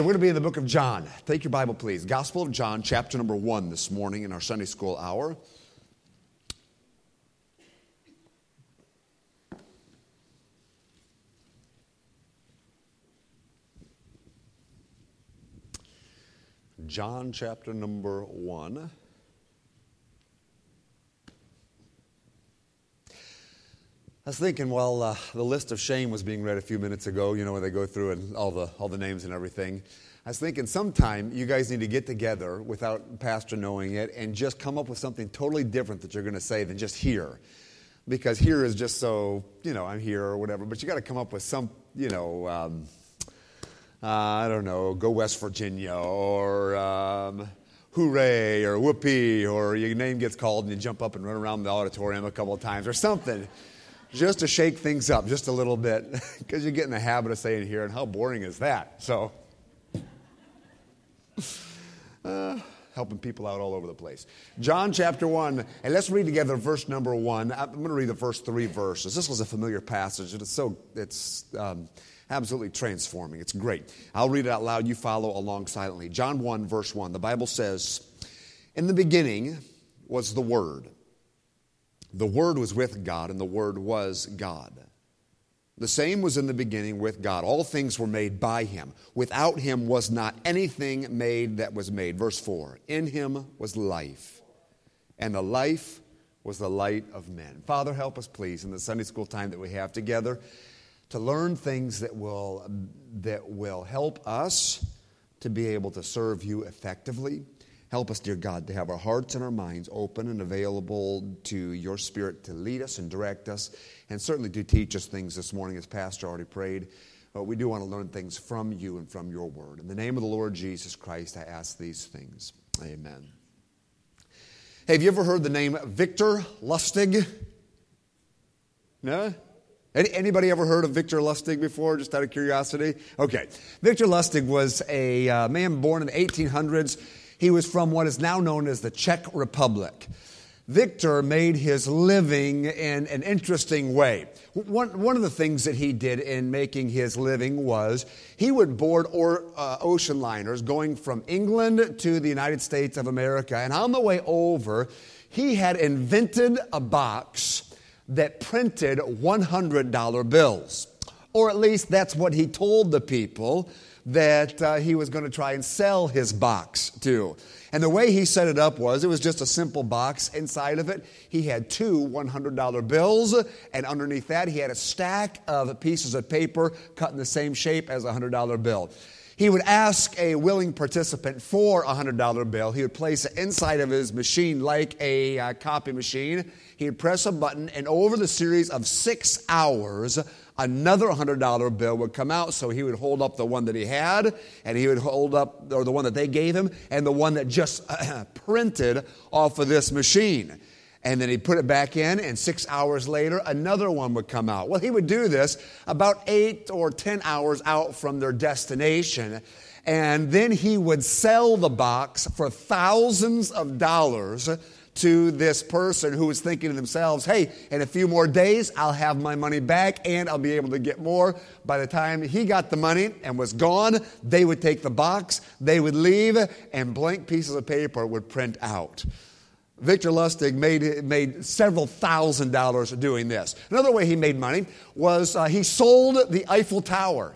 We're going to be in the book of John. Take your Bible, please. Gospel of John, chapter number 1 this morning in our Sunday school hour. John, chapter number 1. I was thinking while the list of shame was being read a few minutes ago, you know, when they go through and all the names and everything, I was thinking sometime you guys need to get together without Pastor knowing it and just come up with something totally different that you're going to say than just here. Because here is just so, you know, I'm here or whatever, but you got to come up with some, you know, I don't know, go West Virginia or hooray or whoopee, or your name gets called and you jump up and run around the auditorium a couple of times or something. Just to shake things up just a little bit, because you get in the habit of saying here, and how boring is that? So, helping people out all over the place. John chapter 1, and let's read together verse number 1. I'm going to read the first 3 verses. This was a familiar passage, and it's absolutely transforming. It's great. I'll read it out loud. You follow along silently. John 1, verse 1. The Bible says, "In the beginning was the Word. The Word was with God, and the Word was God. The same was in the beginning with God. All things were made by Him. Without Him was not anything made that was made." Verse 4, "In Him was life, and the life was the light of men." Father, help us, please, in the Sunday school time that we have together, to learn things that will help us to be able to serve You effectively. Help us, dear God, to have our hearts and our minds open and available to Your Spirit to lead us and direct us, and certainly to teach us things this morning, as Pastor already prayed. But we do want to learn things from You and from Your Word. In the name of the Lord Jesus Christ, I ask these things. Amen. Hey, have you ever heard the name Victor Lustig? No? Anybody ever heard of Victor Lustig before, just out of curiosity? Okay. Victor Lustig was a man born in the 1800s. He was from what is now known as the Czech Republic. Victor made his living in an interesting way. One of the things that he did in making his living was he would board ocean liners going from England to the United States of America. And on the way over, he had invented a box that printed $100 bills. Or at least that's what he told the people that he was going to try and sell his box to. And the way he set it up was, it was just a simple box. Inside of it, he had 2 $100 bills, and underneath that, he had a stack of pieces of paper cut in the same shape as a $100 bill. He would ask a willing participant for a $100 bill. He would place it inside of his machine like a copy machine. He would press a button, and over the series of 6 hours, another $100 bill would come out. So he would hold up the one that he had, and he would hold up, or the one that they gave him, and the one that just printed off of this machine. And then he'd put it back in, and 6 hours later, another one would come out. Well, he would do this about 8 or 10 hours out from their destination. And then he would sell the box for thousands of dollars to this person who was thinking to themselves, hey, in a few more days, I'll have my money back and I'll be able to get more. By the time he got the money and was gone, they would take the box, they would leave, and blank pieces of paper would print out. Victor Lustig made several $1,000s doing this. Another way he made money was he sold the Eiffel Tower.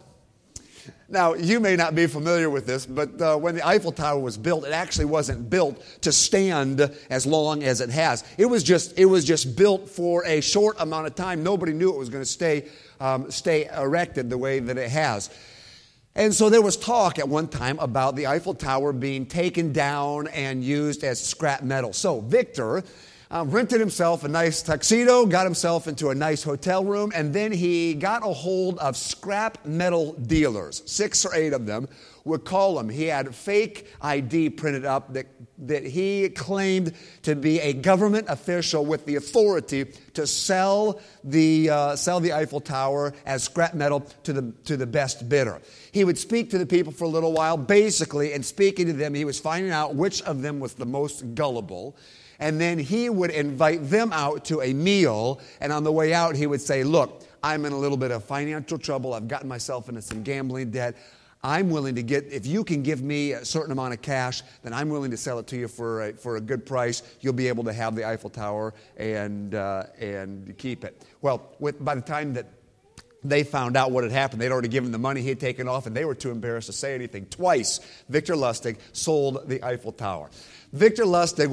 Now, you may not be familiar with this, but when the Eiffel Tower was built, it actually wasn't built to stand as long as it has. It was just built for a short amount of time. Nobody knew it was going to stay erected the way that it has. And so there was talk at one time about the Eiffel Tower being taken down and used as scrap metal. So Victor rented himself a nice tuxedo, got himself into a nice hotel room, and then he got a hold of scrap metal dealers. 6 or 8 of them would call him. He had fake ID printed up that he claimed to be a government official with the authority to sell the Eiffel Tower as scrap metal to the best bidder. He would speak to the people for a little while. Basically, in speaking to them, he was finding out which of them was the most gullible. And then he would invite them out to a meal, and on the way out, he would say, look, I'm in a little bit of financial trouble. I've gotten myself into some gambling debt. I'm willing to if you can give me a certain amount of cash, then I'm willing to sell it to you for a good price. You'll be able to have the Eiffel Tower and keep it. Well, by the time that they found out what had happened, they'd already given the money, he had taken off, and they were too embarrassed to say anything. Twice, Victor Lustig sold the Eiffel Tower. Victor Lustig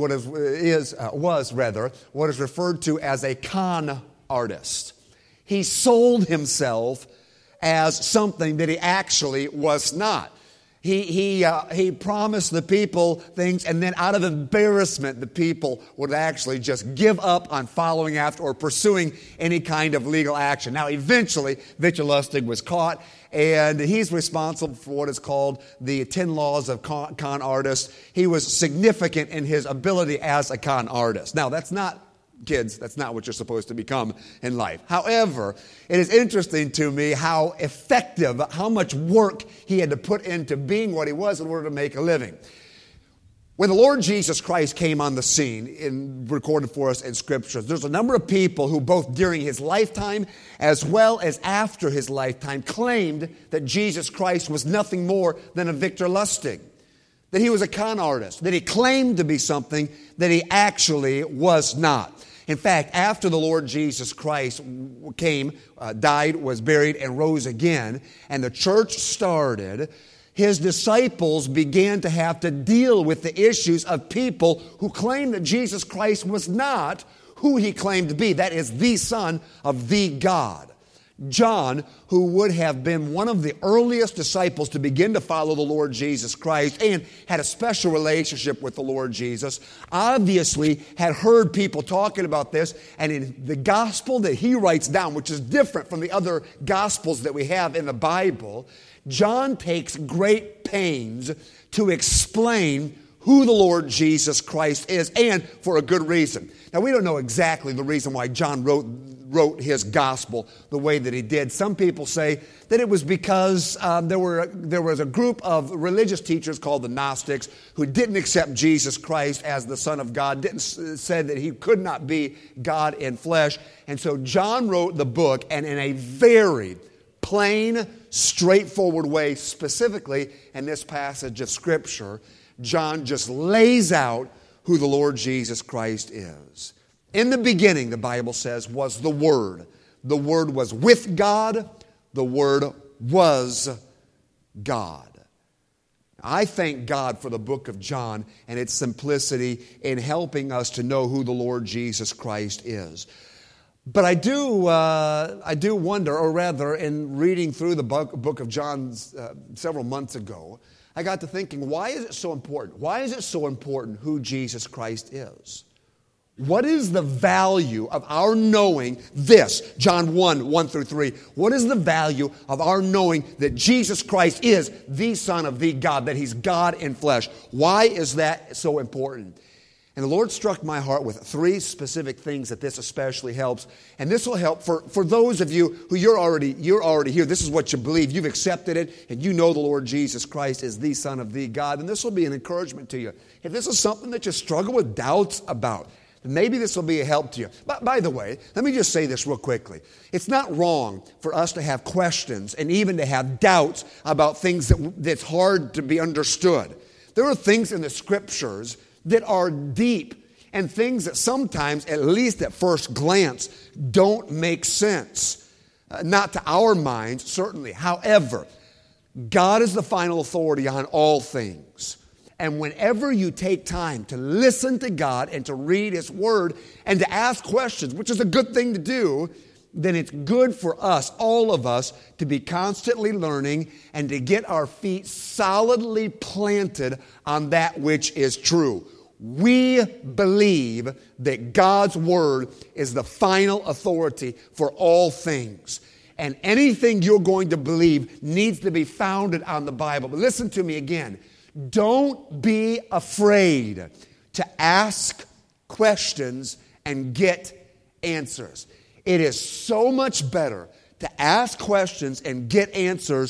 was what is referred to as a con artist. He sold himself as something that he actually was not. He promised the people things, and then out of embarrassment, the people would actually just give up on following after or pursuing any kind of legal action. Now, eventually, Victor Lustig was caught, and he's responsible for what is called the 10 laws of con artists. He was significant in his ability as a con artist. Now, that's not what you're supposed to become in life. However, it is interesting to me how effective, how much work he had to put into being what he was in order to make a living. When the Lord Jesus Christ came on the scene, recorded for us in Scriptures, there's a number of people who both during his lifetime as well as after his lifetime claimed that Jesus Christ was nothing more than a Victor Lustig, that he was a con artist, that he claimed to be something that he actually was not. In fact, after the Lord Jesus Christ came, died, was buried, and rose again, and the church started, his disciples began to have to deal with the issues of people who claimed that Jesus Christ was not who he claimed to be. That is, the Son of the God. John, who would have been one of the earliest disciples to begin to follow the Lord Jesus Christ and had a special relationship with the Lord Jesus, obviously had heard people talking about this, and in the gospel that he writes down, which is different from the other gospels that we have in the Bible, John takes great pains to explain who the Lord Jesus Christ is, and for a good reason. Now, we don't know exactly the reason why John wrote his gospel the way that he did. Some people say that it was because there was a group of religious teachers called the Gnostics who didn't accept Jesus Christ as the Son of God, said that he could not be God in flesh. And so John wrote the book, and in a very plain, straightforward way, specifically in this passage of Scripture, John just lays out who the Lord Jesus Christ is. In the beginning, the Bible says, was the Word. The Word was with God. The Word was God. I thank God for the book of John and its simplicity in helping us to know who the Lord Jesus Christ is. But I do wonder, or rather, in reading through the book of John several months ago, I got to thinking, why is it so important? Why is it so important who Jesus Christ is? What is the value of our knowing this? John 1 through 3. What is the value of our knowing that Jesus Christ is the Son of the God, that He's God in flesh? Why is that so important? And the Lord struck my heart with 3 specific things that this especially helps. And this will help for those of you who you're already here. This is what you believe. You've accepted it, and you know the Lord Jesus Christ is the Son of the God. And this will be an encouragement to you. If this is something that you struggle with doubts about, then maybe this will be a help to you. But by the way, let me just say this real quickly. It's not wrong for us to have questions and even to have doubts about things that's hard to be understood. There are things in the Scriptures that are deep and things that sometimes, at least at first glance, don't make sense. Not to our minds, certainly. However, God is the final authority on all things. And whenever you take time to listen to God and to read His Word and to ask questions, which is a good thing to do, then it's good for us, all of us, to be constantly learning and to get our feet solidly planted on that which is true. We believe that God's Word is the final authority for all things. And anything you're going to believe needs to be founded on the Bible. But listen to me again. Don't be afraid to ask questions and get answers. It is so much better to ask questions and get answers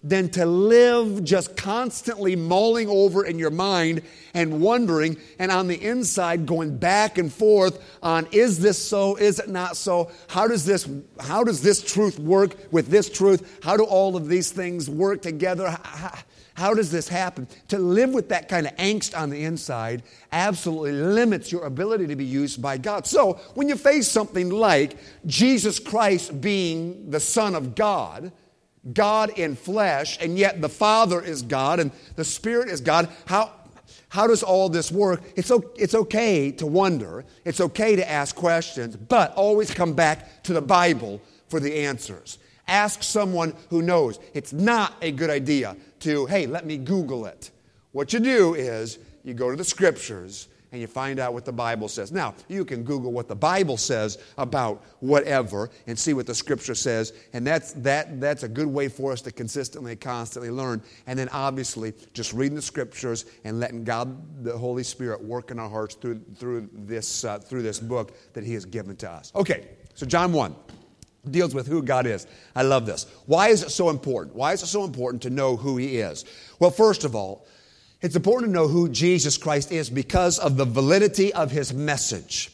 than to live just constantly mulling over in your mind and wondering, and on the inside going back and forth on, is this so, is it not so? How does this truth work with this truth? How do all of these things work together? How does this happen? To live with that kind of angst on the inside absolutely limits your ability to be used by God. So when you face something like Jesus Christ being the Son of God, God in flesh, and yet the Father is God and the Spirit is God, how does all this work? It's okay to wonder. It's okay to ask questions, but always come back to the Bible for the answers. Ask someone who knows. It's not a good idea to, hey, let me Google it. What you do is you go to the Scriptures and you find out what the Bible says. Now, you can Google what the Bible says about whatever and see what the Scripture says, and that's a good way for us to consistently and constantly learn. And then obviously just reading the Scriptures and letting God, the Holy Spirit, work in our hearts through this book that He has given to us. Okay, so John 1 deals with who God is. I love this. Why is it so important? Why is it so important to know who He is? Well, first of all, it's important to know who Jesus Christ is because of the validity of His message.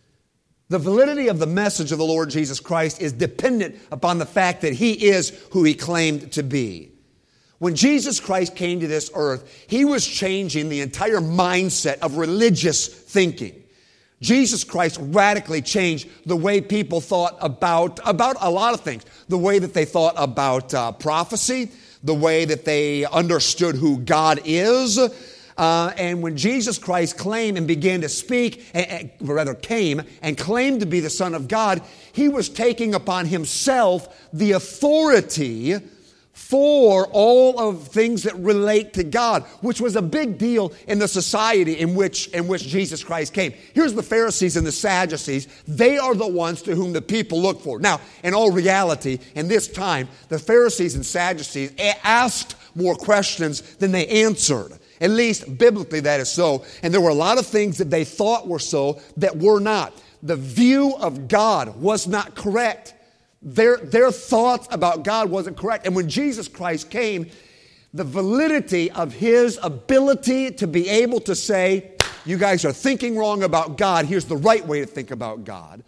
The validity of the message of the Lord Jesus Christ is dependent upon the fact that He is who He claimed to be. When Jesus Christ came to this earth, He was changing the entire mindset of religious thinking. Jesus Christ radically changed the way people thought about a lot of things. The way that they thought about prophecy, the way that they understood who God is. And when Jesus Christ came and began to speak, came and claimed to be the Son of God, He was taking upon Himself the authority for all of things that relate to God, which was a big deal in the society in which Jesus Christ came. Here's the Pharisees and the Sadducees. They are the ones to whom the people look for. Now, in all reality, in this time, the Pharisees and Sadducees asked more questions than they answered. At least biblically that is so. And there were a lot of things that they thought were so that were not. The view of God was not correct. Their thoughts about God wasn't correct. And when Jesus Christ came, the validity of His ability to be able to say, you guys are thinking wrong about God, here's the right way to think about God,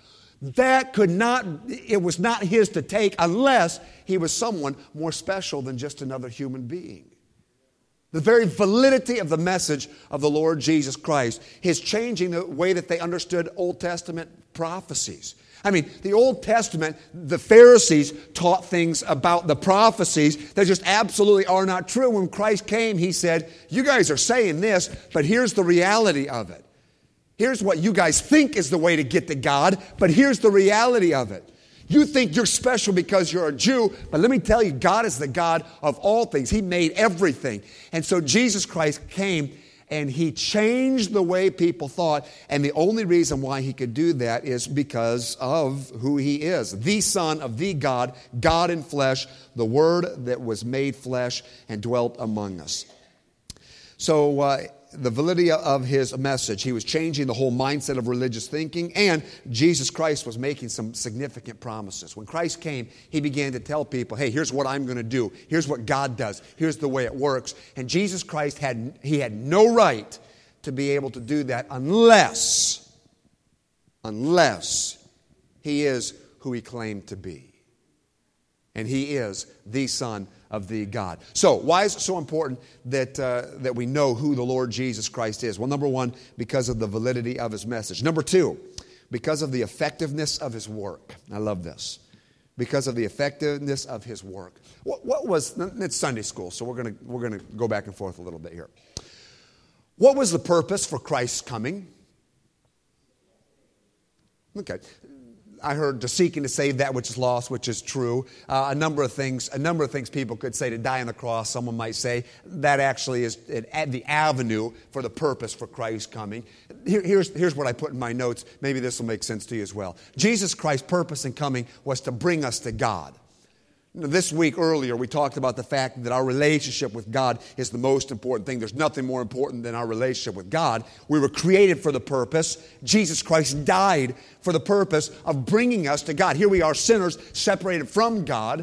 it was not His to take unless He was someone more special than just another human being. The very validity of the message of the Lord Jesus Christ is changing the way that they understood Old Testament prophecies. I mean, the Old Testament, the Pharisees taught things about the prophecies that just absolutely are not true. When Christ came, He said, you guys are saying this, but here's the reality of it. Here's what you guys think is the way to get to God, but here's the reality of it. You think you're special because you're a Jew, but let me tell you, God is the God of all things. He made everything. And so Jesus Christ came and He changed the way people thought. And the only reason why He could do that is because of who He is. The Son of the God, God in flesh, the Word that was made flesh and dwelt among us. So the validity of His message, He was changing the whole mindset of religious thinking, and Jesus Christ was making some significant promises. When Christ came, He began to tell people, hey, here's what I'm going to do. Here's what God does. Here's the way it works. And Jesus Christ had no right to be able to do that unless He is who He claimed to be. And He is the Son of the God. So, why is it so important that we know who the Lord Jesus Christ is? Well, number one, because of the validity of His message. Number two, because of the effectiveness of His work. I love this. Because of the effectiveness of His work. It's Sunday school, so we're going to go back and forth a little bit here. What was the purpose for Christ's coming? Okay. I heard to seek and to save that which is lost, which is true. A number of things people could say to die on the cross. Someone might say that actually is the avenue for the purpose for Christ's coming. Here's what I put in my notes. Maybe this will make sense to you as well. Jesus Christ's purpose in coming was to bring us to God. This week earlier, we talked about the fact that our relationship with God is the most important thing. There's nothing more important than our relationship with God. We were created for the purpose. Jesus Christ died for the purpose of bringing us to God. Here we are, sinners separated from God,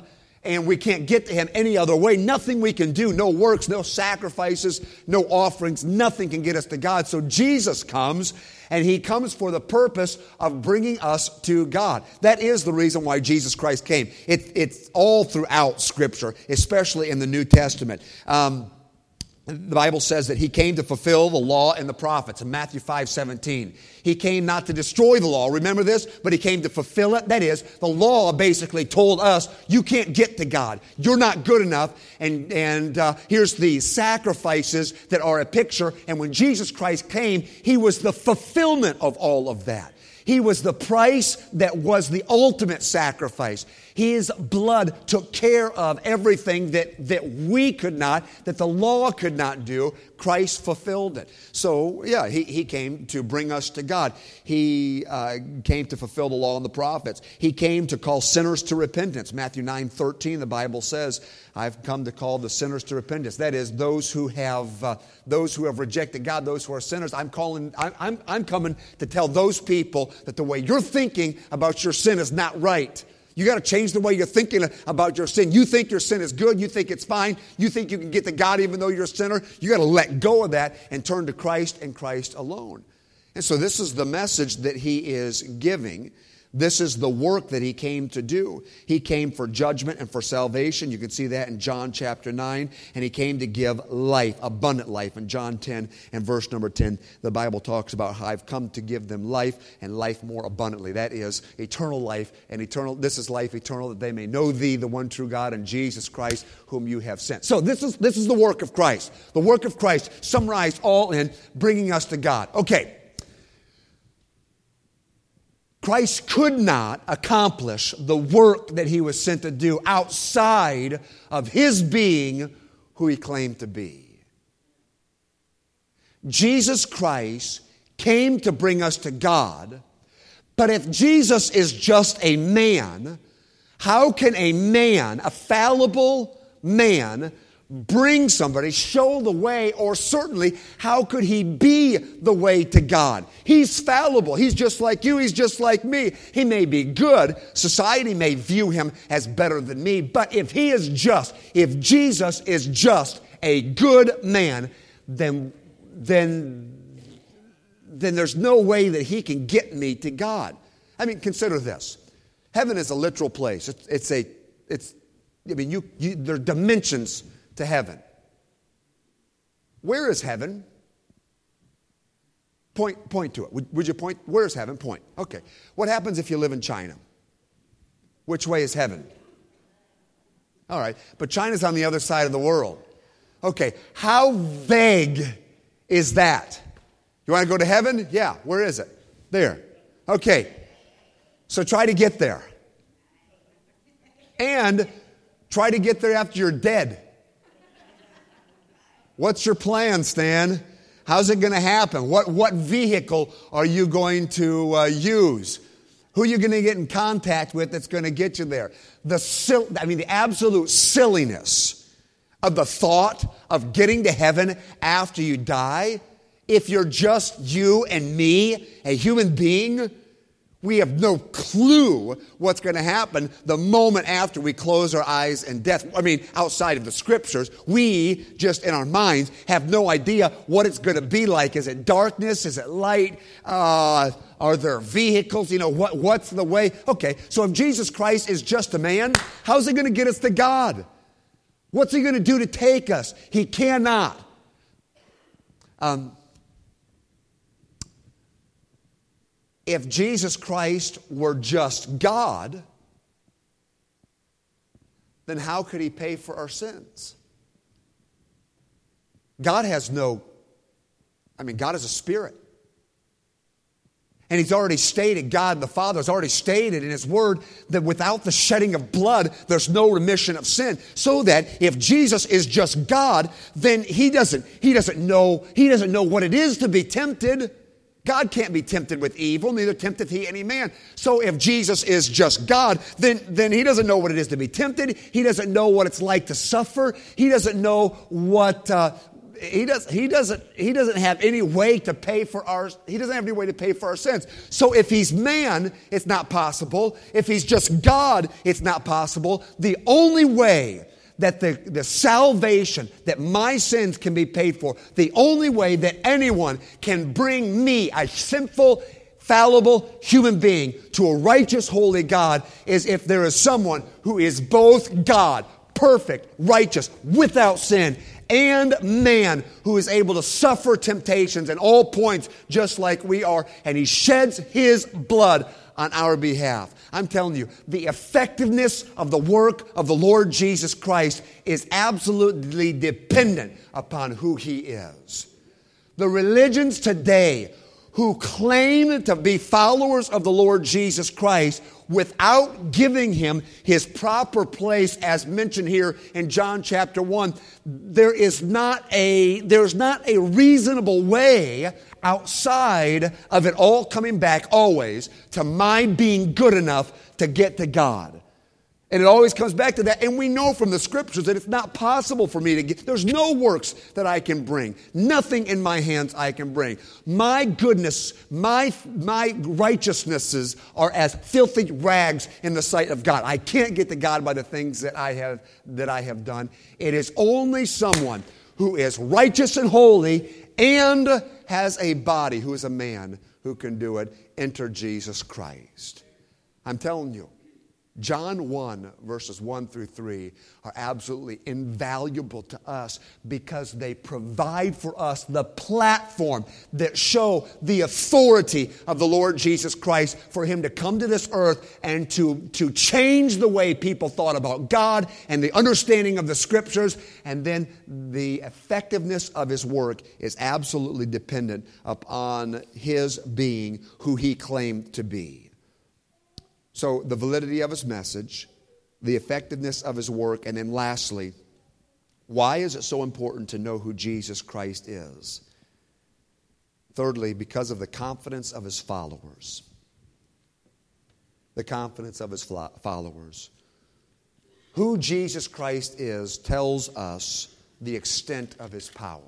and we can't get to him any other way. Nothing we can do, no works, no sacrifices, no offerings, nothing can get us to God. So Jesus comes, and he comes for the purpose of bringing us to God. That is the reason why Jesus Christ came. It's all throughout Scripture, especially in the New Testament. The Bible says that he came to fulfill the law and the prophets in Matthew 5:17. He came not to destroy the law, remember this, but he came to fulfill it. That is, the law basically told us you can't get to God. You're not good enough. And here's the sacrifices that are a picture. And when Jesus Christ came, he was the fulfillment of all of that. He was the price that was the ultimate sacrifice. His blood took care of everything that we could not, that the law could not do. Christ fulfilled it. So, yeah, he came to bring us to God. He came to fulfill the law and the prophets. He came to call sinners to repentance. Matthew 9:13, the Bible says, I've come to call the sinners to repentance. That is, those who have rejected God, those who are sinners. I'm coming to tell those people that the way you're thinking about your sin is not right. You got to change the way you're thinking about your sin. You think your sin is good. You think it's fine. You think you can get to God even though you're a sinner. You got to let go of that and turn to Christ and Christ alone. And so this is the message that he is giving. This is the work that he came to do. He came for judgment and for salvation. You can see that in John chapter 9. And he came to give life, abundant life. In John 10 and verse number 10, the Bible talks about how I've come to give them life and life more abundantly. That is eternal life and eternal. This is life eternal, that they may know thee, the one true God, and Jesus Christ, whom you have sent. So this is the work of Christ. The work of Christ summarized all in bringing us to God. Okay. Christ could not accomplish the work that he was sent to do outside of his being who he claimed to be. Jesus Christ came to bring us to God, but if Jesus is just a man, how can a man, a fallible man, bring somebody, show the way, or certainly, how could he be the way to God? He's fallible. He's just like you. He's just like me. He may be good. Society may view him as better than me. But if Jesus is just a good man, then there's no way that he can get me to God. I mean, consider this. Heaven is a literal place. There are dimensions to heaven. Where is heaven? Point to it. Would you point? Where's heaven? Point. Okay. What happens if you live in China? Which way is heaven? All right. But China's on the other side of the world. Okay. How vague is that? You want to go to heaven? Yeah. Where is it? There. Okay. So try to get there. And try to get there after you're dead. What's your plan, Stan? How's it going to happen? What vehicle are you going to use? Who are you going to get in contact with that's going to get you there? The absolute silliness of the thought of getting to heaven after you die. If you're just you and me, a human being, we have no clue what's going to happen the moment after we close our eyes in death. I mean, outside of the scriptures, we just in our minds have no idea what it's going to be like. Is it darkness? Is it light? Are there vehicles? What's the way? Okay, so if Jesus Christ is just a man, how's he going to get us to God? What's he going to do to take us? He cannot. If Jesus Christ were just God, then how could he pay for our sins? God is a spirit. And he's already stated, God the Father has already stated in his word that without the shedding of blood, there's no remission of sin. So that if Jesus is just God, then he doesn't know what it is to be tempted. God can't be tempted with evil, neither tempteth he any man. So if Jesus is just God, then he doesn't know what it is to be tempted. He doesn't know what it's like to suffer. He doesn't know what He doesn't have any way to pay for our sins. So if he's man, it's not possible. If he's just God, it's not possible. The only way that the salvation, that my sins can be paid for, the only way that anyone can bring me, a sinful, fallible human being, to a righteous, holy God is if there is someone who is both God, perfect, righteous, without sin, and man who is able to suffer temptations at all points just like we are, and he sheds his blood on our behalf. I'm telling you, the effectiveness of the work of the Lord Jesus Christ is absolutely dependent upon who he is. The religions today who claim to be followers of the Lord Jesus Christ without giving him his proper place, as mentioned here in John chapter 1, there's not a reasonable way outside of it all coming back always to my being good enough to get to God. And it always comes back to that. And we know from the scriptures that it's not possible for me to get. There's no works that I can bring. Nothing in my hands I can bring. My goodness, my righteousnesses are as filthy rags in the sight of God. I can't get to God by the things that I have done. It is only someone who is righteous and holy and has a body, who is a man, who can do it. Enter Jesus Christ. I'm telling you, John 1, verses 1 through 3 are absolutely invaluable to us because they provide for us the platform that show the authority of the Lord Jesus Christ for him to come to this earth and to change the way people thought about God and the understanding of the scriptures. And then the effectiveness of his work is absolutely dependent upon his being who he claimed to be. So the validity of his message, the effectiveness of his work, and then lastly, why is it so important to know who Jesus Christ is? Thirdly, because of the confidence of his followers. The confidence of his followers. Who Jesus Christ is tells us the extent of his power.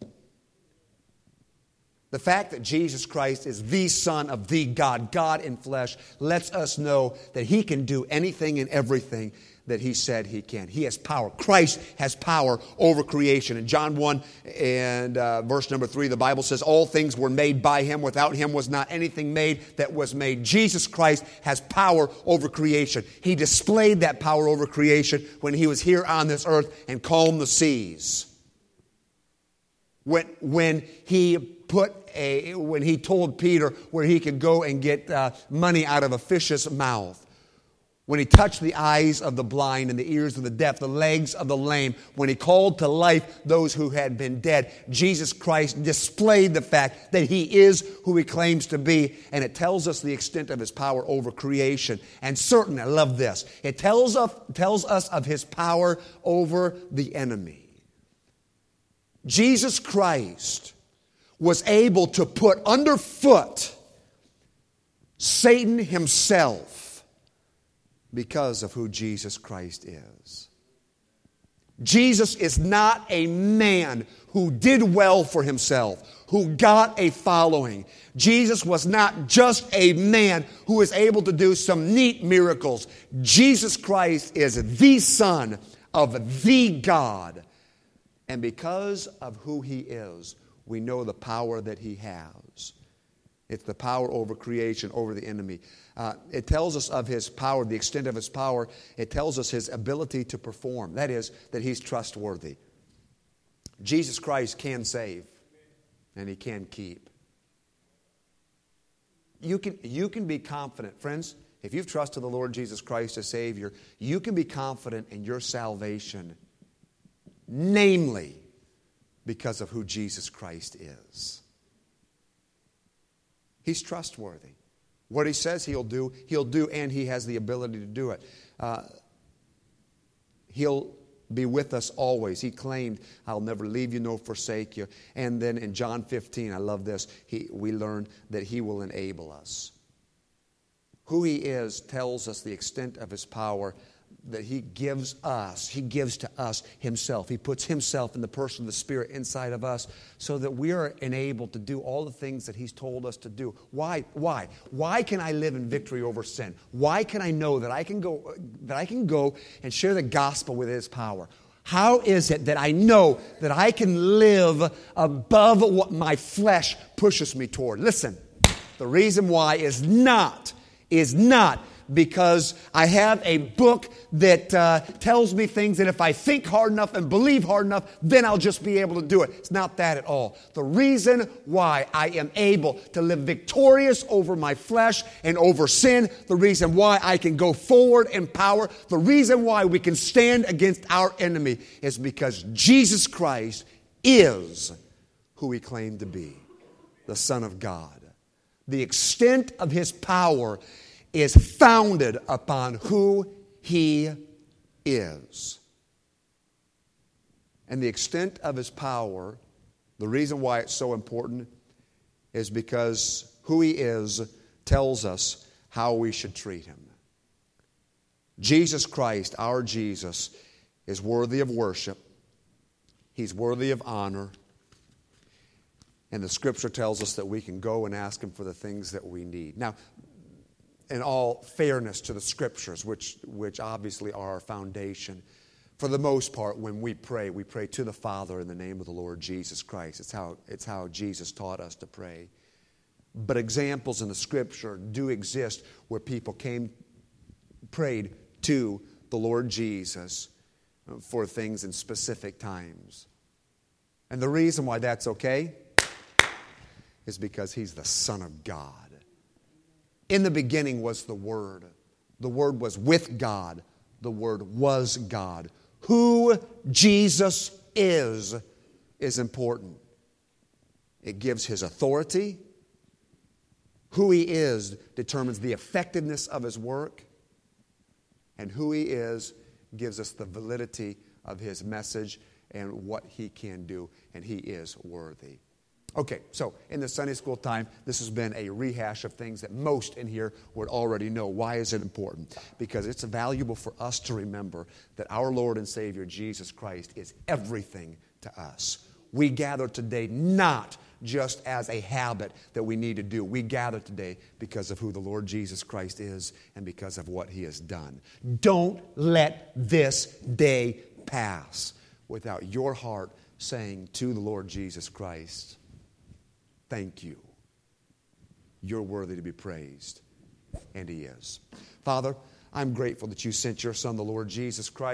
The fact that Jesus Christ is the Son of the God, God in flesh, lets us know that he can do anything and everything that he said he can. He has power. Christ has power over creation. In John 1 and verse number 3, the Bible says, all things were made by him. Without him was not anything made that was made. Jesus Christ has power over creation. He displayed that power over creation when he was here on this earth and calmed the seas. When he told Peter where he could go and get money out of a fish's mouth. When he touched the eyes of the blind and the ears of the deaf, the legs of the lame. When he called to life those who had been dead. Jesus Christ displayed the fact that he is who he claims to be. And it tells us the extent of his power over creation. And certainly, I love this, it tells us of his power over the enemy. Jesus Christ was able to put underfoot Satan himself because of who Jesus Christ is. Jesus is not a man who did well for himself, who got a following. Jesus was not just a man who was able to do some neat miracles. Jesus Christ is the Son of the God. And because of who he is, we know the power that he has. It's the power over creation, over the enemy. It tells us of his power, the extent of his power. It tells us his ability to perform. That is, that he's trustworthy. Jesus Christ can save, and he can keep. You can be confident, friends, if you've trusted the Lord Jesus Christ as Savior, you can be confident in your salvation, namely because of who Jesus Christ is. He's trustworthy. What he says he'll do, and he has the ability to do it. He'll be with us always. He claimed, I'll never leave you nor forsake you. And then in John 15, I love this, we learn that he will enable us. Who he is tells us the extent of his power. that He gives us. He gives to us Himself. He puts Himself in the person of the Spirit inside of us so that we are enabled to do all the things that He's told us to do. Why? Why can I live in victory over sin? Why can I know that I can go and share the gospel with His power? How is it that I know that I can live above what my flesh pushes me toward? Listen, the reason why is not because I have a book that tells me things that if I think hard enough and believe hard enough, then I'll just be able to do it. It's not that at all. The reason why I am able to live victorious over my flesh and over sin, the reason why I can go forward in power, the reason why we can stand against our enemy is because Jesus Christ is who He claimed to be, the Son of God. The extent of His power is founded upon who He is. And the extent of His power, the reason why it's so important is because who He is tells us how we should treat Him. Jesus Christ, our Jesus, is worthy of worship. He's worthy of honor. And the Scripture tells us that we can go and ask Him for the things that we need. Now, in all fairness to the Scriptures, which obviously are our foundation, for the most part, when we pray to the Father in the name of the Lord Jesus Christ. It's how Jesus taught us to pray. But examples in the Scripture do exist where people prayed to the Lord Jesus for things in specific times. And the reason why that's okay is because He's the Son of God. In the beginning was the Word. The Word was with God. The Word was God. Who Jesus is important. It gives His authority. Who He is determines the effectiveness of His work. And who He is gives us the validity of His message and what He can do. And He is worthy. Okay, so in the Sunday school time, this has been a rehash of things that most in here would already know. Why is it important? Because it's valuable for us to remember that our Lord and Savior, Jesus Christ, is everything to us. We gather today not just as a habit that we need to do. We gather today because of who the Lord Jesus Christ is and because of what He has done. Don't let this day pass without your heart saying to the Lord Jesus Christ, thank you. You're worthy to be praised. And He is. Father, I'm grateful that You sent Your Son, the Lord Jesus Christ.